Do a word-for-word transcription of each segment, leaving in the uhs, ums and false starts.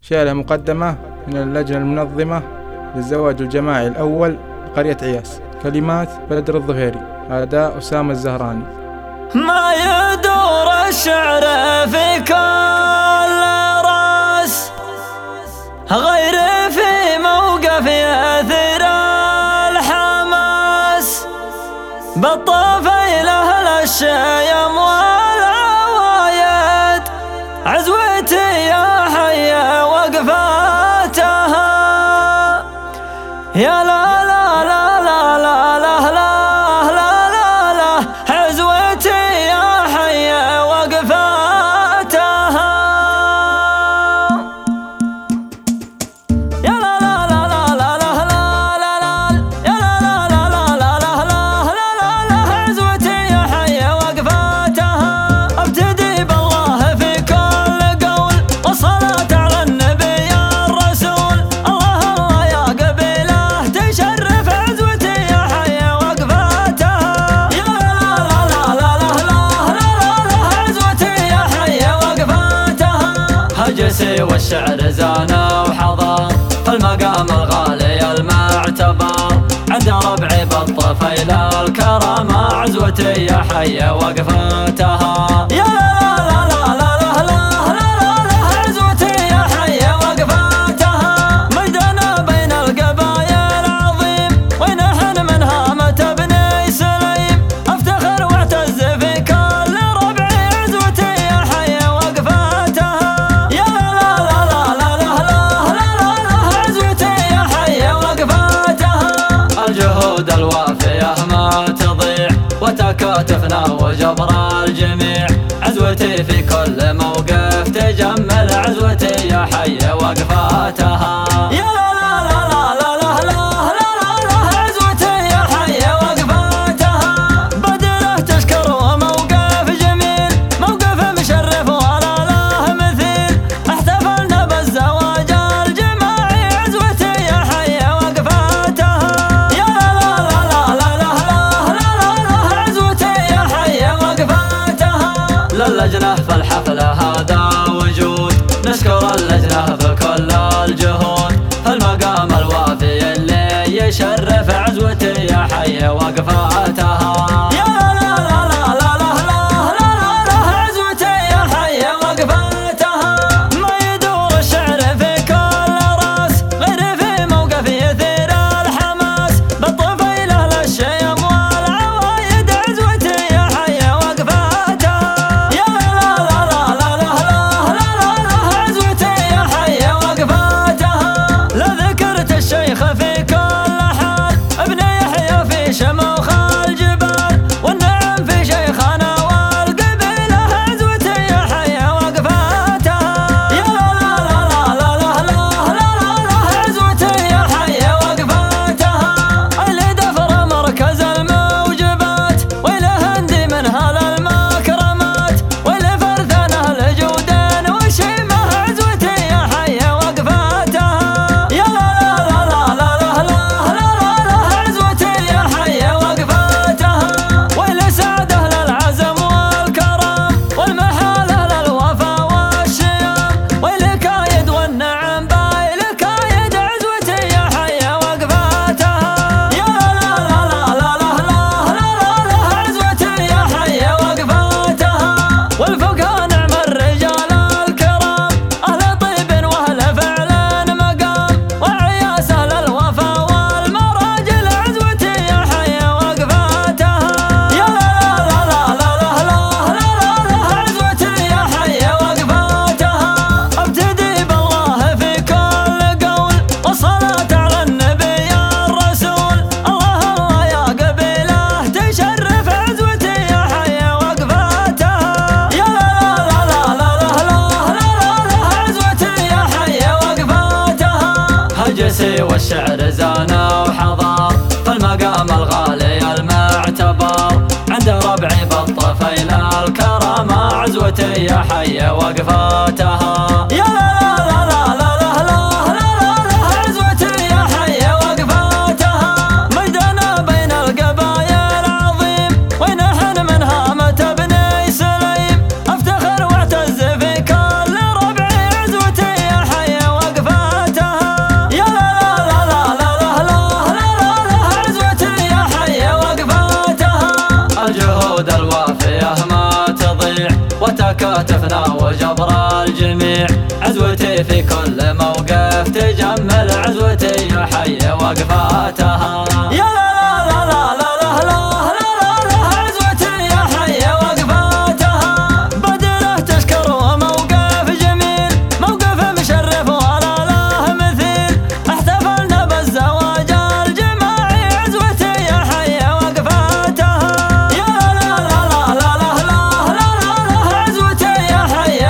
شارع مقدمة من اللجنة المنظمة للزواج الجماعي الأول بقرية عياس. كلمات بدر الظهيري، أداء أسامة الزهراني. ما يدور الشعر في كل راس غير في موقف يثير الحماس، بالطفيلة للشيم والعوايد عزوتي يا حي وقفاتها. يا لا لا لا لا لا لا لا لا لا لا عزوتي يا حي وقفاتها. يا لا لا لا لا لا لا لا لا لا يا لا لا لا لا لا لا لا لا لا عزوتي يا حي وقفاتها. ابتدي بالله في كل قول والصلاة على النبي الرسول. الله الله يا قبيله تشرف عزوتي يا حي وقفاتها. يا لا لا لا لا لا لا لا لا عزوتي يا حي وقفاتها. هجسي والشعر زانا وحضر فالمقام الغالي المعتبر عند ربعي بالطفيل الكرامة عزوتي يا حي وقفاتها. يا لا لا لا لا لا لا لا لا عزوتي يا حي وقفاتها. مجدنا بين القبايل عظيم ونحن من هامة بني سليم. افتخر واعتز في كل ربعي عزوتي يا حي وقفاتها. يا لا لا لا لا لا لا لا لا عزوتي يا حي وقفاتها. الجهود الوافية ما تضيع وتكاتفنا وجبر الجميع عزوتي في كل موقف تجمل عزوتي يا حي وقفاتها. يا لا لا لا لا لا لا لا لا عزوتي يا حي وقفاتها. بدله تشكر وموقف جميل موقف مشرف ولا له مثيل. احتفلنا بالزواج الجماعي عزوتي يا حي وقفاتها. يا لا لا لا لا لا لا لا عزوتي يا حي وقفاتها. للجنة في الحفلة هذا وجود نشكر اللجنة بكل الجهود. فالمقام الوافي اللي يشرف عزوتي يا حي وقفاتها. يا لا لا لا لا لا لا لا لا عزوتي يا حي وقفاتها. ما يدور الشعر في كل راس غير في موقف يثير الحماس، بالطفيلة للشيم والعوايد عزوتي يا حي وقفاتها. يا لا لا لا لا لا لا لا عزوتي يا حي وقفاتها. لذكرت الشيخ في كل حال ابن يحيى في شموخ الجبال والنعم في شيخنا والقبيلة عزوتي يا حي وقفاتها. يا لا لا لا لا لا لا لا لا عزوتي يا حي وقفاتها. اللي دفر مركز الموجبات ويله هندي من هالمكرمات ويله فرثان اهل جودين وشيمه عزوتي يا حي وقفاتها. يا لا لا لا لا لا لا لا لا عزوتي يا حي وقفاتها. ويله سعد اهل العزم والكرم والمحال اهل الوفا والشيام ويله كايد والنعم بايله كايد عزوتي يا حي وقفاتها. يا لا لا لا لا لا لا لا لا عزوتي يا حي وقفاتها. والفقهاء نعم الرجال الكرام اهل طيب واهل فعل مقام وعياس اهل الوفا والمراجل عزوتي يا حي وقفاتها. يا لا لا لا لا لا لا لا لا عزوتي يا حي وقفاتها. ابتدي بالله في كل قول والصلاة على النبي الرسول. الله الله يا قبيله تشرف عزوتي يا حي وقفاتها. يا لا لا لا لا لا لا لا لا عزوتي يا حي وقفاتها. هجسي والشعر زانا وحضر فالمقام الغالي المعتبر عند ربعي بالطفيل الكرامة عزوتي يا حي وقفاتها. يا لا لا لا لا لا لا لا لا عزوتي يا حي وقفاتها. مجدنا بين القبايل عظيم ونحن من هامة بني سليم. افتخر واعتز في كل ربعي عزوتي يا حي وتكاتفنا وجبر الجميع، عزوتي في كل موقف تجمل، عزوتي يا حي وقفاتها. يا لا لا لا لا لا لا لا لا عزوتي يا حي وقفاتها، بدله تشكر وموقف جميل، موقف مشرف ولا له مثيل، احتفلنا بالزواج الجماعي، عزوتي يا حي وقفاتها. يا لا لا لا لا لا لا لا عزوتي يا حي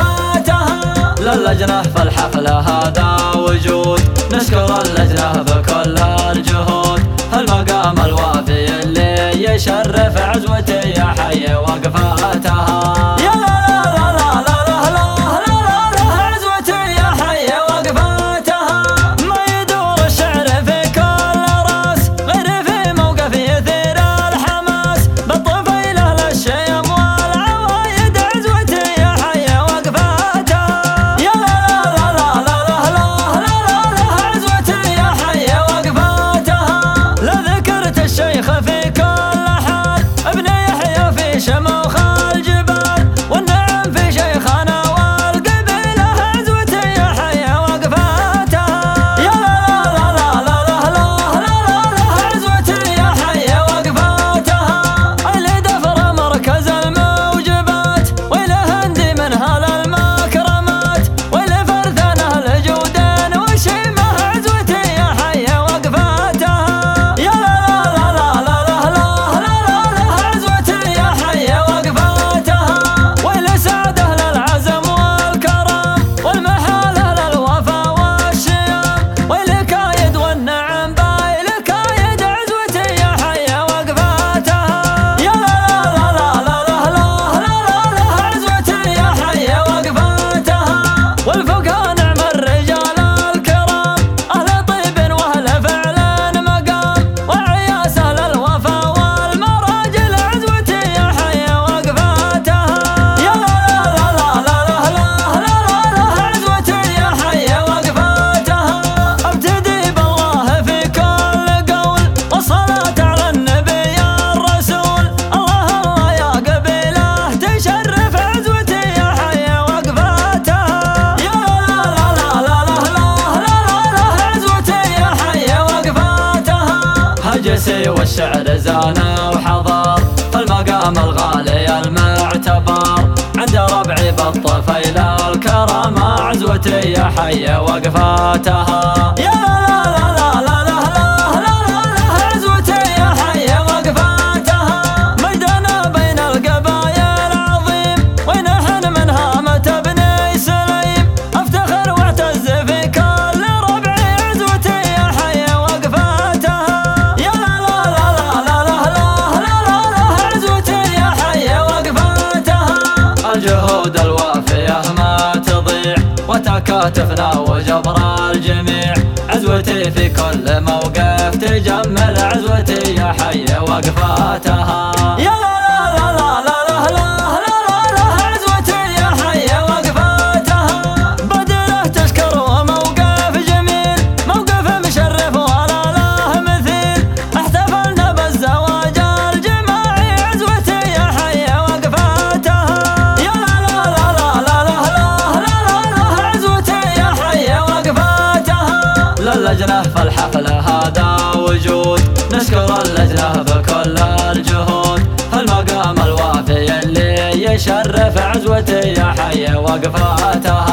وقفاتها. للجنة في الحفلة هذا وجود، نشكر اللجنة بكل الجهود، المقام الوافي اللي يشرف، عزوتي يا حي وقفاتها. يا لا لا لا لا لا لا لا لا عزوتي يا حي وقفاتها، ما يدور الشعر في كل راس، غير في موقف يثير الحماس، بالطفيلة للشيم والعوايد، عزوتي يا حي وقفاتها. يا لا لا لا لا لا لا لا لا عزوتي يا حي وقفاتها، لذكرت الشيخ في كل حال، ابن يحيى في شموخ الجبال، والنعم في شيخنا والقبيلة، عزوتي يا حي وقفاتها. يا لا لا لا لا لا لا لا لا عزوتي يا حي وقفاتها، اللي دفر مركز الموجبات، ويل هندي من هالمكرمات، ويل فرثنه الجودين والشيمة، عزوتي يا حي وقفاتها. يا لا لا لا لا لا لا لا لا عزوتي يا حي وقفاتها، ويل سعده للعزم والكرم، والمحاله للوفا والشيم، ويل كايد والنعم بايل كايد، عزوتي يا حي وقفاتها. يا لا لا لا لا لا لا لا عزوتي يا حي وقفاتها، والفوقها نعم الرجال الكرام، أهل طيب وأهل فعل مقام، وعياس أهل الوفا والمراجل، عزوتي يا حي وقفاتها. يا لا لا لا لا لا لا لا عزوتي يا حي وقفاتها، ابتدي بالله في كل قول، والصلاة على النبي الرسول، الله الله يا قبيله تشرف، عزوتي يا حي وقفاتها. يا لا لا لا لا لا لا لا عزوتي يا حي وقفاتها، هجسي والشعر زانا وحضر، المقام الغالي المعتبر، عند ربعي بالطفيل الكرامة، عزوتي يا حي وقفاتها. يا لا لا لا لا لا لا لا لا عزوتي يا حي وقفاتها، مجدنا بين القبايل عظيم، ونحن من هامة بني سليم، افتخر واعتز في كل ربعي، عزوتي يا حي وقفاتها. يا لا لا لا لا لا لا لا لا عزوتي يا حي وقفاتها، الجهود الوافية ما تضيع، وتكاتفنا وجبر الجميع، عزوتي في كل موقف تجمل، عزوتي يا حي وقفاتها. يا لا لا لا لا لا لا لا لا عزوتي يا حي وقفاتها، بدله تشكر وموقف جميل، موقف مشرف ولا له مثيل، احتفلنا بالزواج الجماعي، عزوتي يا حي وقفاتها. يا لا لا لا لا لا لا لا لا عزوتي يا حي وقفاتها، للجنة في الحفلة هذا وجود، نشكر اللجنة بكل الجهود، المقام الوافي اللي يشرف، عزوتي يا حي وقفاتها.